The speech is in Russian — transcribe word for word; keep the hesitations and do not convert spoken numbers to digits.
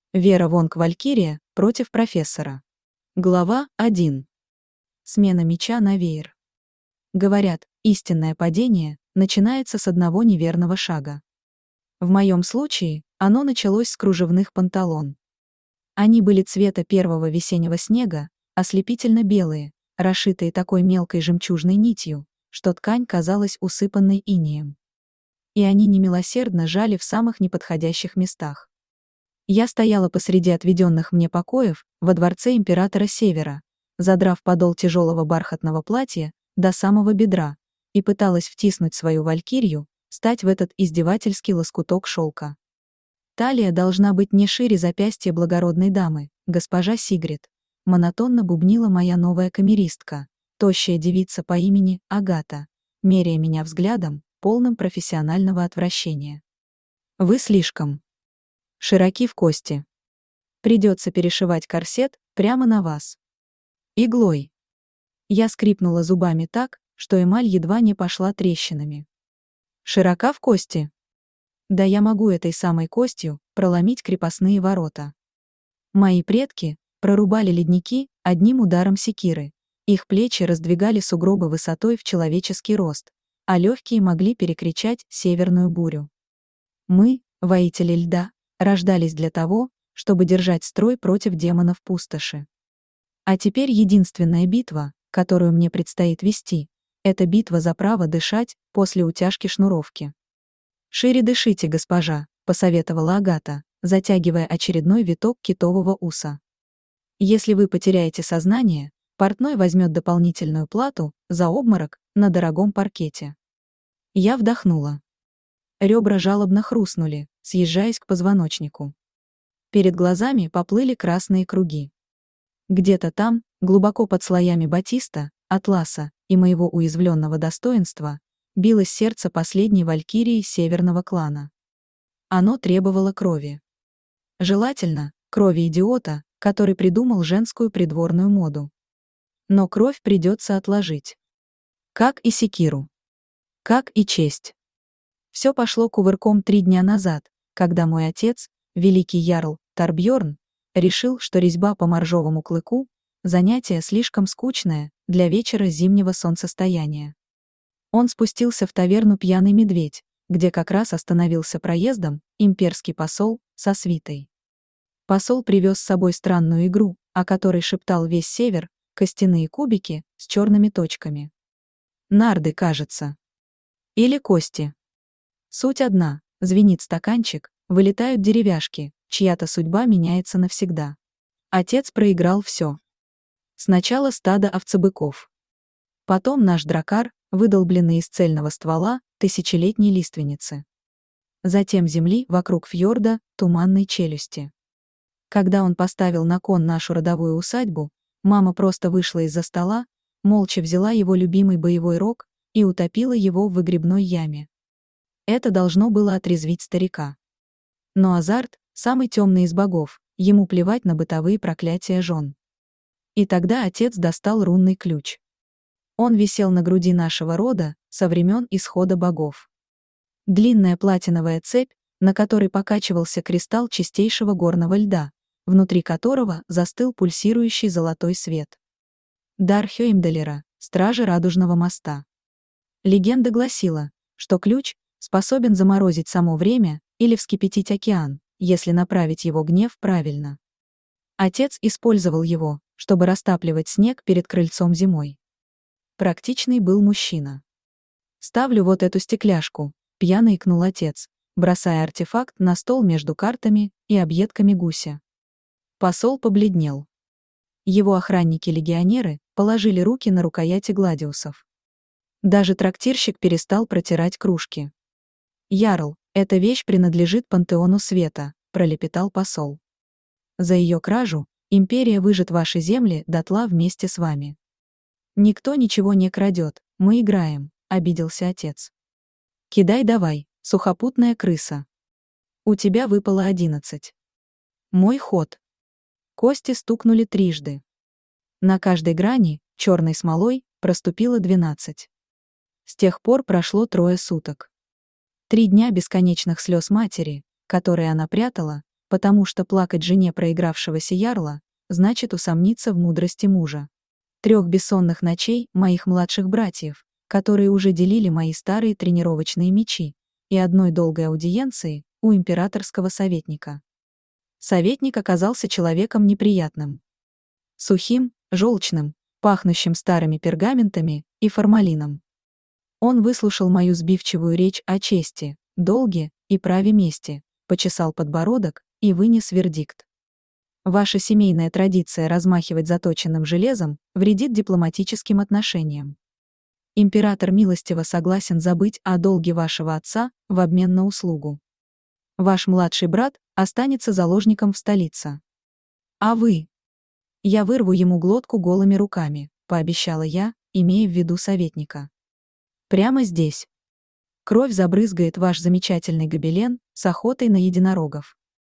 Вера Вонг-Валькирия против профессора. Глава один. Смена меча на веер. Говорят, истинное падение начинается с одного неверного шага. В моем случае оно началось с кружевных панталон. Они были цвета первого весеннего снега, ослепительно белые, расшитые такой мелкой жемчужной нитью, что ткань казалась усыпанной инеем. И они немилосердно жали в самых неподходящих местах. Я стояла посреди отведенных мне покоев во дворце императора Севера, задрав подол тяжелого бархатного платья до самого бедра, и пыталась втиснуть свою валькирию, стать в этот издевательский лоскуток шелка. Талия должна быть не шире запястья благородной дамы, госпожа Сигрид, монотонно бубнила моя новая камеристка, тощая девица по имени Агата, меряя меня взглядом, полным профессионального отвращения. Вы слишком широки в кости. Придется перешивать корсет прямо на вас. Иглой. Я скрипнула зубами так, что эмаль едва не пошла трещинами. Широка в кости? Да я могу этой самой костью проломить крепостные ворота. Мои предки прорубали ледники одним ударом секиры, их плечи раздвигали сугробы высотой в человеческий рост, а легкие могли перекричать северную бурю. Мы, воители льда, рождались для того, чтобы держать строй против демонов пустоши. А теперь единственная битва, которую мне предстоит вести, это битва за право дышать после утяжки шнуровки. «Шире дышите, госпожа», — посоветовала Агата, затягивая очередной виток китового уса. «Если вы потеряете сознание, портной возьмет дополнительную плату за обморок на дорогом паркете». Я вдохнула. Ребра жалобно хрустнули, съезжаясь к позвоночнику. Перед глазами поплыли красные круги. Где-то там, глубоко под слоями батиста, атласа и моего уязвленного достоинства, билось сердце последней валькирии северного клана. Оно требовало крови. Желательно, крови идиота, который придумал женскую придворную моду. Но кровь придется отложить. Как и секиру. Как и честь. Все пошло кувырком три дня назад, когда мой отец, великий ярл Торбьорн, решил, что резьба по моржовому клыку — занятие слишком скучное для вечера зимнего солнцестояния. Он спустился в таверну «Пьяный медведь», где как раз остановился проездом имперский посол со свитой. Посол привез с собой странную игру, о которой шептал весь север, костяные кубики с черными точками. Нарды, кажется. Или кости. Суть одна, звенит стаканчик, вылетают деревяшки, чья-то судьба меняется навсегда. Отец проиграл все. Сначала стадо овцебыков. Потом наш дракар, выдолбленный из цельного ствола тысячелетней лиственницы. Затем земли вокруг фьорда, туманной челюсти. Когда он поставил на кон нашу родовую усадьбу, мама просто вышла из-за стола, молча взяла его любимый боевой рог и утопила его в выгребной яме. Это должно было отрезвить старика. Но Азарт, самый темный из богов, ему плевать на бытовые проклятия жен. И тогда отец достал рунный ключ. Он висел на груди нашего рода со времен исхода богов. Длинная платиновая цепь, на которой покачивался кристалл чистейшего горного льда, внутри которого застыл пульсирующий золотой свет. Дар Хёймдалера, стражи Радужного моста. Легенда гласила, что ключ способен заморозить само время или вскипятить океан, если направить его гнев правильно. Отец использовал его, чтобы растапливать снег перед крыльцом зимой. Практичный был мужчина. «Ставлю вот эту стекляшку», — пьяно икнул отец, бросая артефакт на стол между картами и объедками гуся. Посол побледнел. Его охранники-легионеры положили руки на рукояти гладиусов. Даже трактирщик перестал протирать кружки. «Ярл, эта вещь принадлежит пантеону света», — пролепетал посол. «За ее кражу империя выжжет ваши земли дотла вместе с вами». «Никто ничего не крадет, мы играем», — обиделся отец. «Кидай давай, сухопутная крыса. У тебя выпало одиннадцать». Мой ход. Кости стукнули трижды. На каждой грани, черной смолой, проступило двенадцать. С тех пор прошло трое суток. Три дня бесконечных слез матери, которые она прятала, потому что плакать жене проигравшегося ярла значит усомниться в мудрости мужа. Трех бессонных ночей моих младших братьев, которые уже делили мои старые тренировочные мечи, и одной долгой аудиенции у императорского советника. Советник оказался человеком неприятным. Сухим, желчным, пахнущим старыми пергаментами и формалином. Он выслушал мою сбивчивую речь о чести, долге и праве мести, почесал подбородок и вынес вердикт. Ваша семейная традиция размахивать заточенным железом вредит дипломатическим отношениям. Император милостиво согласен забыть о долге вашего отца в обмен на услугу. Ваш младший брат останется заложником в столице. А вы? Я вырву ему глотку голыми руками, пообещала я, имея в виду советника. Прямо здесь. Кровь забрызгает ваш замечательный гобелен с охотой на единорогов.